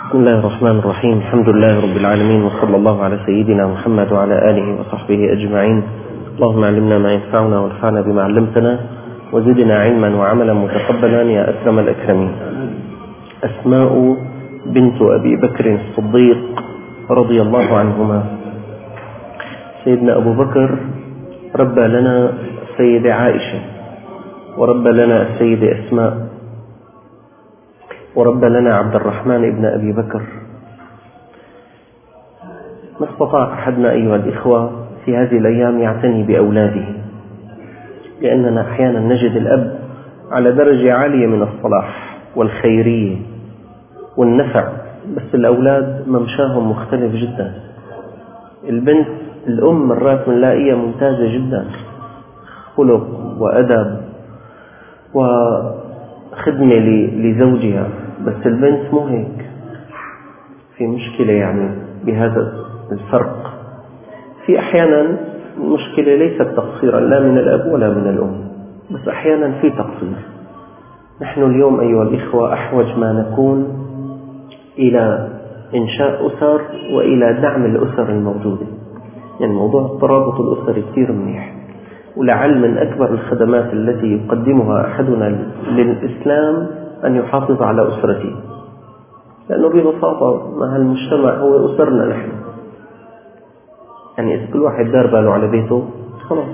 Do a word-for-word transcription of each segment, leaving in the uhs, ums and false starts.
بسم الله الرحمن الرحيم. الحمد لله رب العالمين، وصلى الله على سيدنا محمد وعلى آله وصحبه أجمعين. اللهم علمنا ما ينفعنا وانفعنا بما علمتنا وزدنا علما وعملا متقبلا يا أكرم الأكرمين. أسماء بنت أبي بكر الصديق رضي الله عنهما. سيدنا أبو بكر ربى لنا السيدة عائشة، وربى لنا السيدة أسماء، وربى لنا عبد الرحمن ابن أبي بكر. ما استطاع أحدنا أيها الإخوة في هذه الأيام يعتني بأولاده، لأننا أحيانا نجد الأب على درجة عالية من الصلاح والخيرية والنفع، بس الأولاد ممشاهم مختلف جدا. البنت الأم مرات بنلاقيها ممتازة جدا، خلق وأدب وخدمة لزوجها، بس البنت مو هيك، في مشكلة يعني بهذا الفرق. في أحيانا المشكلة ليست تقصيرا لا من الأب ولا من الأم، بس أحيانا في تقصير. نحن اليوم أيها الإخوة أحوج ما نكون إلى إنشاء أسر وإلى دعم الأسر الموجودة. يعني موضوع الترابط الأسري كثير منيح، ولعل من أكبر الخدمات التي يقدمها أحدنا للإسلام أن يحافظ على أسرته، لأنه ببساطة ما هالمجتمع هو أسرنا نحن. يعني إذا كل واحد دار باله على بيته خلاص.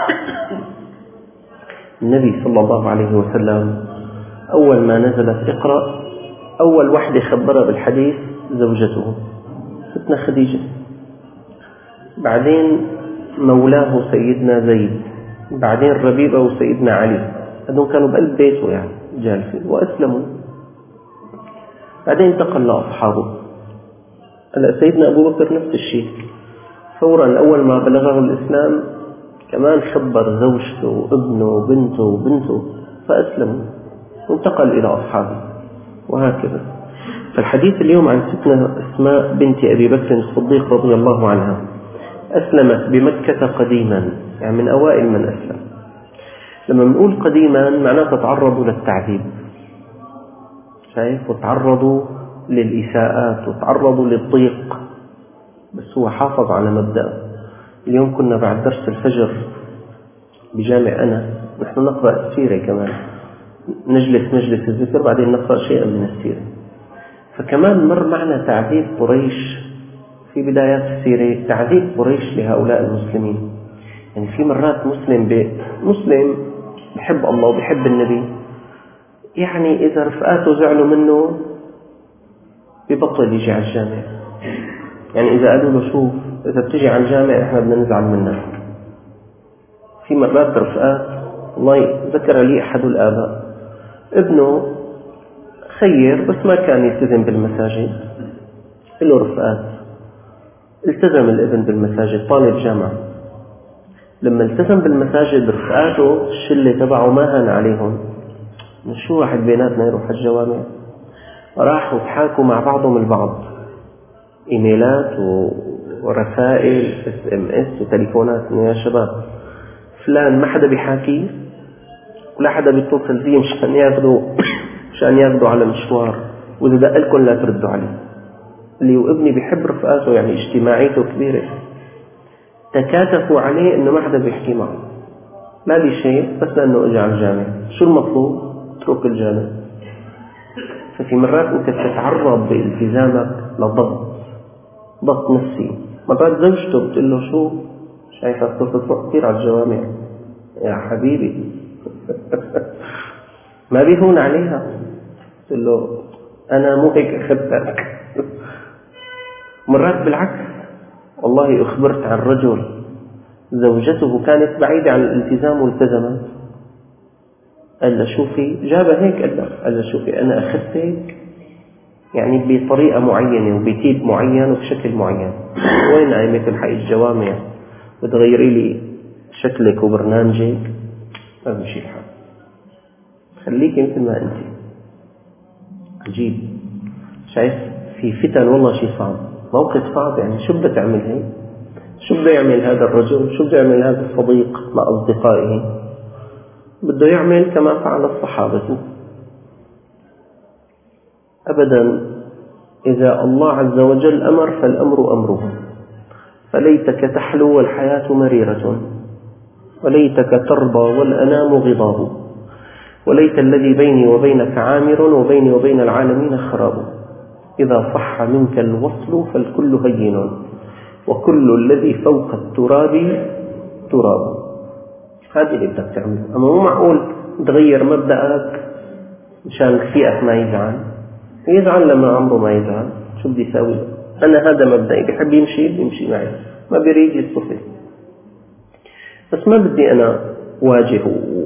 النبي صلى الله عليه وسلم أول ما نزلت اقرأ، أول واحدة خبرها بالحديث زوجته ستنا خديجة، بعدين مولاه سيدنا زيد، بعدين ربيبة وسيدنا علي، هذول كانوا بقلب بيته يعني جالسين وأسلموا. بعدين انتقل لأصحابه. هلا سيدنا أبو بكر نفس الشيء، فورا أول ما بلغه الإسلام كمان خبر زوجته وابنه وبنته وبنته فأسلموا، وانتقل إلى أصحابه، وهكذا. فالحديث اليوم عن ستنا أسماء بنت أبي بكر الصديق رضي الله عنها. أسلمت بمكة قديما، يعني من أوائل من أسلم. لما نقول قديما معناه تعرضوا للتعذيب، شايف، وتعرضوا للإساءات وتعرضوا للضيق، بس هو حافظ على مبدأ. اليوم كنا بعد درس الفجر بجامع أنا، نحن نقرأ السيرة كمان، نجلس مجلس الذكر بعدين نقرأ شيئا من السيرة. فكمان مر معنا تعذيب قريش في بدايات السيرة، تعذيب قريش لهؤلاء المسلمين. يعني في مرات مسلم مسلم بحب الله وبحب النبي، يعني إذا رفقاته زعلوا منه ببطل يجي على الجامع. يعني إذا قالوا له شوف إذا بتجي على الجامع إحنا بدنا نزعل منك. في مرات رفقات، الله ذكر لي أحد الآباء ابنه خير بس ما كان يلتزم بالمساجد، له رفقات، التزم الابن بالمساجد، طالب جامعة. لما التزم بالمساجد رفقاته الشلة تبعه ما هان عليهم، شو واحد بيناتنا يروح الجوامع، راحوا تحاكوا مع بعضهم البعض، إيميلات ورسائل اس ام اس وتليفونات، يا شباب فلان ما حدا بيحاكي ولا حدا بيتصل فيه مشان ياخذوا مشان ياخذوا على مشوار، وإذا دق لكم لا تردوا عليه. اللي وابني بيحب رفقاته، يعني اجتماعيته كبيرة، تكاتفوا عليه إنه ما حدا بيحكي معه، ما لي شيء بس لأنه اجى على الجامع. شو المطلوب؟ اترك الجامع. ففي مرات أنت تتعرض بالتزامك لضغط، ضغط نفسي. مرات زوجته بتقول له شو شايفك تروح كثير على الجوامع يا حبيبي ما بيهون عليها، تقول له أنا مو هيك أخذتك. مرات بالعكس، والله أخبرت عن رجل زوجته كانت بعيدة عن الالتزام والتزمت، قال له شوفي، جابها هيك قال له قال له شوفي أنا أخذتك يعني بطريقة معينة وبتيب معين وبشكل معين، وين قايمة الحق الجوامع وتغيري لي شكلك وبرنامجك؟ ما بمشي الحال، خليك مثل ما أنت. عجيب، شايف في فتن والله شيء صعب، موقف صعب. يعني شو بدها تعمل هي؟ شو بده يعمل هذا الرجل؟ شو بده يعمل هذا الصديق مع أصدقائه؟ بده يعمل كما فعل الصحابة أبدا. إذا الله عز وجل أمر فالأمر أمره، فليتك تحلو والحياة مريرة، وليتك ترضى والأنام غضاب، وليت الذي بيني وبينك عامر وبيني وبين العالمين خراب، إذا صح منك الوصل فالكل هين، وكل الذي فوق التراب تراب. هذه اللي بدك تعمله. أما مو معقول تغير مبدأك مشان رفيقك ما يزعل، يزعل لما عمره ما يزعل، شو بدي يساوي؟ أنا هذا مبدأي، بيحب يمشي يمشي معي، ما بيريد يصطفل. بس ما بدي أنا واجه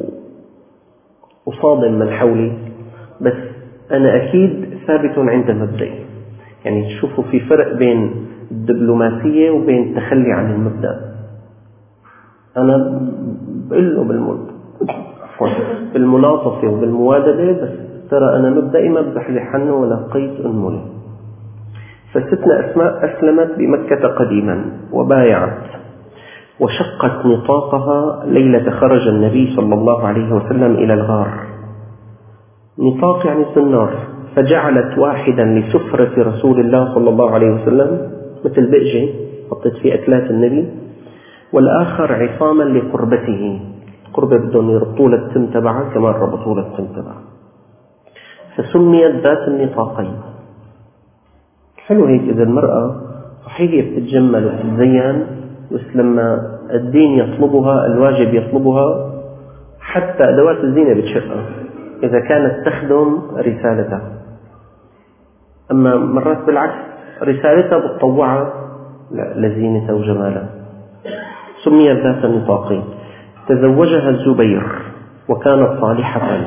وصادم من حولي، بس أنا أكيد ثابت عند مبدئي. يعني تشوفوا في فرق بين الدبلوماسية وبين التخلي عن المبدأ. أنا بقول له بالملاطفة وبالموادلة، بس ترى أنا مبدئي ما بحلح عنه ولا قيس أنمله. فستنا أسماء أسلمت بمكة قديما وبايعت، وشقت نطاقها ليلة خرج النبي صلى الله عليه وسلم إلى الغار. نطاق يعني الزنار. فجعلت واحدا لسفرة رسول الله صلى الله عليه وسلم مثل بئجة حطت فيه أكلات النبي، والآخر عصاما لقربته، قربة بدهم يربطوا للتم تبعها كمان ربطوا للتم تبعها، فسميت ذات النطاقين. حلو هيك. إذا المرأة صحيح بتتجمل وتتزين، بس لما الدين يطلبها، الواجب يطلبها، حتى أدوات الزينة بتشقها إذا كانت تخدم رسالتها. أما مرات بالعكس رسالتها بتطوعها لزينتها وجمالها. سميت ذات النطاقين. تزوجها الزبير وكانت صالحة،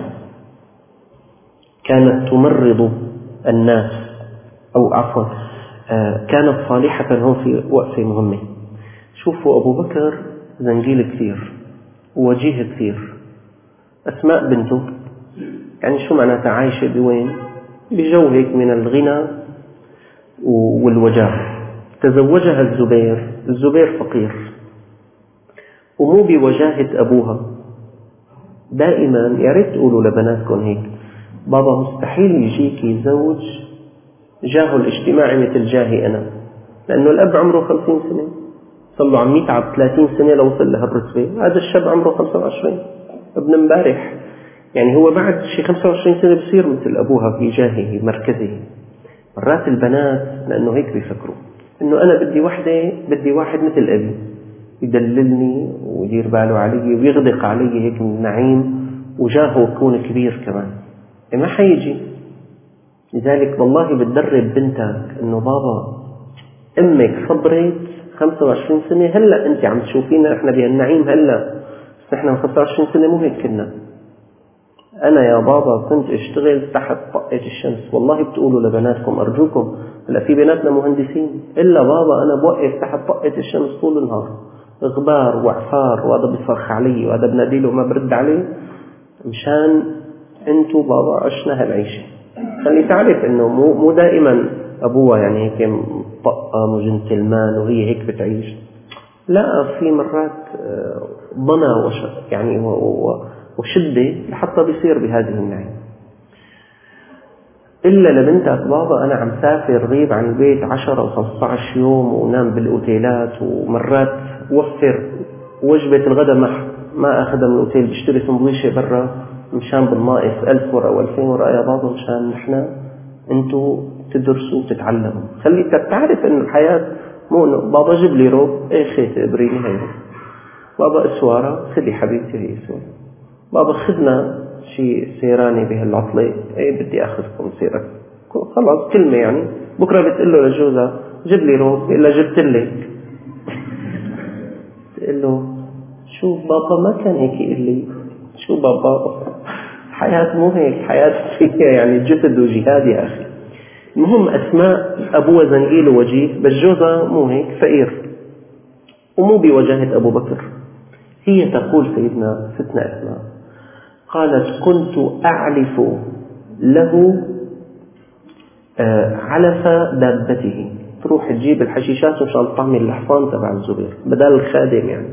كانت تمرض الناس، أو عفوا كانت صالحة. هون في وقفة مهمة. شوفوا أبو بكر زنجيل كثير ووجيه كثير. أسماء بنته يعني شو معناتها عايشة بوين؟ بجو هيك من الغنى والوجاه. تزوجها الزبير. الزبير فقير ومو بوجاهة أبوها. دائما يا ريت تقولوا لبناتكم هيك: بابا مستحيل يجيكي زوج جاهه الاجتماعي مثل جاهي أنا، لأنه الأب عمره خمسين سنة صار له عم يتعب ثلاثين سنة لوصل لهالرتبة. هذا الشاب عمره خمسة وعشرين ابن امبارح، يعني هو بعد شي خمسة وعشرين سنة بصير مثل أبوها في جاهه مركزه. مرات البنات لأنه هيك بيفكروا إنه أنا بدي وحدة، بدي واحد مثل أبي يدللني ويدير باله علي ويغدق علي هيك من النعيم وجاهه يكون كبير كمان. ما حيجي. لذلك والله بتدرب بنتك إنه بابا أمك صبرت خمسة وعشرين سنة، هلأ أنت عم تشوفينا إحنا بهالنعيم هلأ، بس إحنا خمسة وعشرين سنة مو هيك كنا. أنا يا بابا كنت أشتغل تحت طقة الشمس. والله بتقولوا لبناتكم أرجوكم، هلأ في بناتنا مهندسين، إلا بابا أنا بوقف تحت طقة الشمس طول النهار، غبار وعفار، وهذا بيصرخ علي وهذا بناديله وما برد عليه، مشان أنتوا بابا عشنا هالعيشة. خلي تعرف إنه مو مو دائما أبوها يعني هيك طقم وجنتلمان وهي هيك بتعيش. لا، في مرات ضنا وش يعني وشدة لحتى بيصير بهذه النعيم. إلا لبنتك بابا أنا عم سافر غيب عن البيت عشرة وخمسة عشر يوم ونام بالأوتيلات، ومرات وفر وجبة الغداء ما ما أخذها من الأوتيل، بشتري سندويشة برا مشان بالناقص ألف ورقة وألفين ورقة يا بابا مشان نحن أنتوا تدرسوا وتتعلموا. خليك تعرف إنه الحياة مو إنه بابا جيب لي روب، إيه خيتي ابريني هي، بابا إسوارة خذي حبيبتي هي إسوارة، بابا خدنا شي سيراني بهالعطلة، إيه بدي أخذكم سيرك، خلاص كلمة يعني. بكرة بتقول له لجوزها جيب لي روب، إلا جبت لك، تقول له شو بابا ما كان هيك يقول لي، شو بابا حياة مو هيك، حياة فيها يعني جسد وجهاد يا أخي. المهم أسماء أبوها زنجيل ووجيه، بس جوزها مو هيك، فقير ومو بوجاهة أبو بكر. هي تقول سيدنا ستنا أسماء قالت: كنت أعلف له علف دابته، تروح تجيب الحشيشات مشان طعم الحصان تبع الزبير بدل الخادم يعني.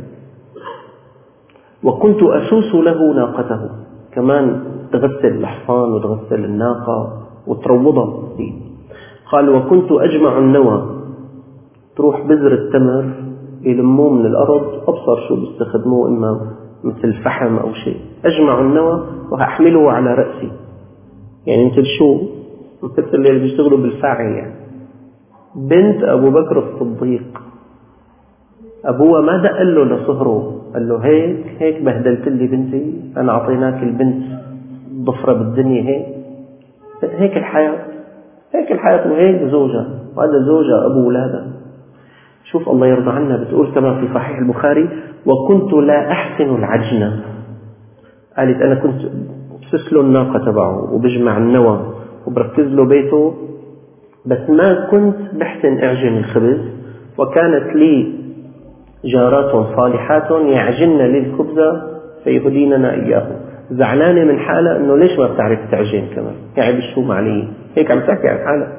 وكنت أسوس له ناقته، كمان تغسل الحصان وتغسل الناقة وتروضها. قال وكنت أجمع النوى، تروح بذر التمر يلموه من الأرض، أبصر شو بيستخدموه، إما مثل فحم أو شيء، أجمع النوى وأحمله على رأسي، يعني مثل شو، مثل اللي بيشتغلوا بالفاعل يعني. بنت أبو بكر الصديق أبوها ما دق له لصهره، قال له هيك هيك بهدلت لي بنتي، أنا أعطيناك البنت ضفرة بالدنيا، هيك هيك الحياة، هيك الحياة، وهيك زوجها، وهذا زوجها أبو ولادها. شوف الله يرضى عنا، بتقول كما في صحيح البخاري وكنت لا أحسن العجنة، قالت أنا كنت بسس له الناقة تبعه وبجمع النوى وبركز له بيته، بس ما كنت بحسن أعجن الخبز، وكانت لي جارات صالحات يعجن لي الخبز فيهديننا إياه. زعلانة من حالة أنه ليش ما بتعرف تعجن كمان، يعني بالشوم علي، هيك عم تحكي عن حالة.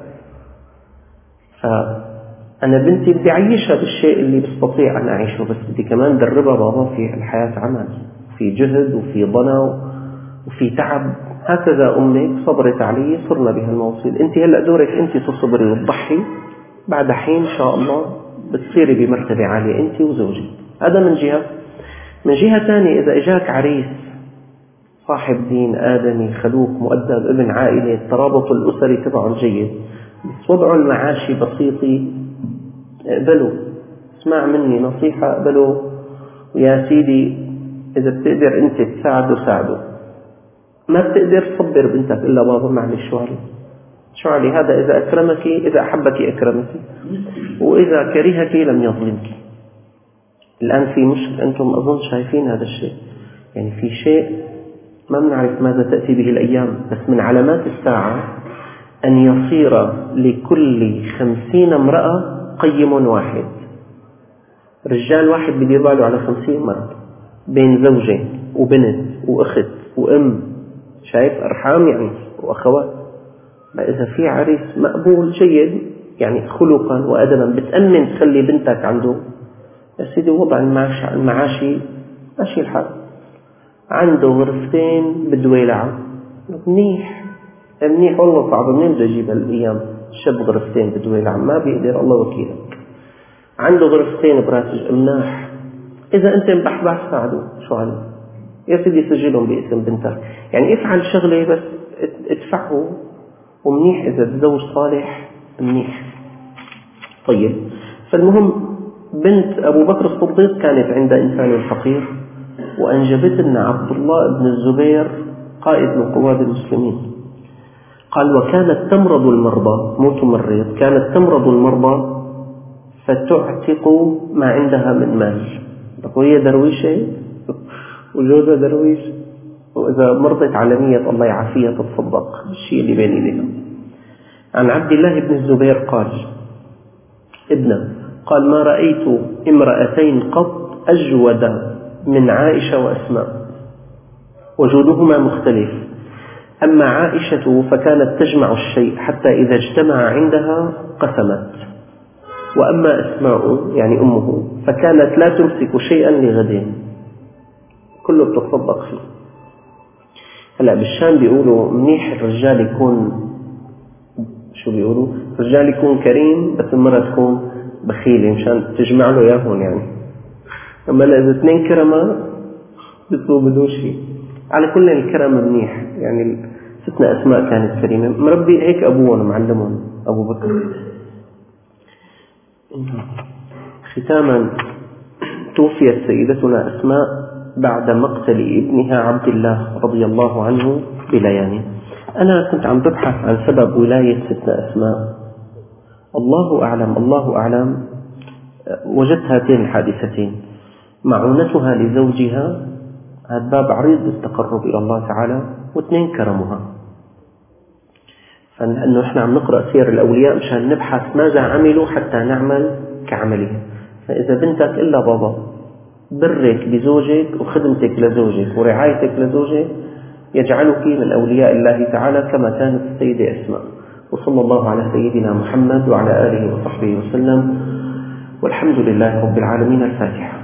فأنا بنتي بدي أعيشها بالشيء اللي بستطيع أن أعيشه، بس بدي كمان دربها بابا في الحياة عمل، في جهد وفي ضنا وفي تعب. هكذا أمك صبرت علي، صرنا بهالموصل. أنت هلأ دورك أنت تصبري وتضحي، بعد حين إن شاء الله بتصيري بمرتبة عالية أنت وزوجك. هذا من جهة. من جهة ثانية إذا إجاك عريس صاحب دين آدمي خلوق مؤدب ابن عائلة، الترابط الأسري تبعه جيد، بس وضعه المعاشي بسيطي، اقبلوا، اسمع مني نصيحة، اقبلوا ويا سيدي إذا بتقدر أنت تساعده ساعده، ما بتقدر صبر بنتك إلا بابا معلش شو علي شو علي هذا إذا أكرمك، إذا أحبك أكرمك، وإذا كرهك لم يظلمك. الآن في مشكلة، أنتم أظن شايفين هذا الشيء، يعني في شيء ما بنعرف ماذا تأتي به الأيام، بس من علامات الساعة أن يصير لكل خمسين امرأة قيم واحد. رجال واحد بدير باله على خمسين مرة، بين زوجين وبنت وأخت وأم، شايف أرحام يعني وأخوات. إذا في عريس مقبول جيد يعني خلقا وأدبا، بتأمن تخلي بنتك عنده، يا سيدي وضع المعاشي ماشي الحال، عنده غرفتين بدويلعة، منيح منيح والله. صعب منين بده يجيب هالأيام شاب غرفتين بدويلعة، ما بيقدر الله وكيلك. عنده غرفتين براتج مناح، إذا أنت مبحبح ساعده شو عليه، يا سيدي سجلهم باسم بنتك، يعني افعل شغلة بس ادفعه، ومنيح إذا الزوج صالح منيح. طيب، فالمهم بنت أبو بكر الصديق كانت عند إنسان فقير، وأنجبت لنا عبد الله بن الزبير قائد من قواد المسلمين. قال وكانت تمرض المرضى، مو تمرض، كانت تمرض المرضى فتعتق ما عندها من مال. وهي درويشة وجوزها درويش، وإذا مرضت على نية الله يعافيها تتصدق بالشيء اللي بين ايديها. عن عبد الله بن الزبير قال ابنه قال ما رأيت امرأتين قط أجود من عائشة وأسماء، وجودهما مختلف. أما عائشة فكانت تجمع الشيء حتى إذا اجتمع عندها قسمت، وأما أسماء يعني أمه فكانت لا تمسك شيئا لغدين، كله بتتصدق فيه. هلأ بالشام بيقولوا منيح الرجال يكون شو بيقولوا الرجال يكون كريم، بس المرأة تكون بخيلة مشان تجمع له ياهون يعني. أما إذا اثنين كرمة بيصيروا بدون شيء. على كل الكرم منيح، يعني ستنا أسماء كانت كريمة، مربي هيك أبوهم معلمهم أبو بكر. ختاما، توفيت سيدتنا أسماء بعد مقتل ابنها عبد الله رضي الله عنه بليالي. أنا كنت عم ببحث عن سبب ولاية ستنا أسماء، الله أعلم الله أعلم وجدت هاتين الحادثتين: معونتها لزوجها، هذا باب عريض للتقرب إلى الله تعالى، واثنين كرمها. فإنه إحنا عم نقرأ سير الأولياء مشان نبحث ماذا عملوا حتى نعمل كعملهم. فإذا بنتك إلا بابا، برك بزوجك وخدمتك لزوجك ورعايتك لزوجك يجعلك من أولياء الله تعالى كما كانت السيدة أسماء. وصلى الله على سيدنا محمد وعلى آله وصحبه وسلم، والحمد لله رب العالمين. الفاتحة.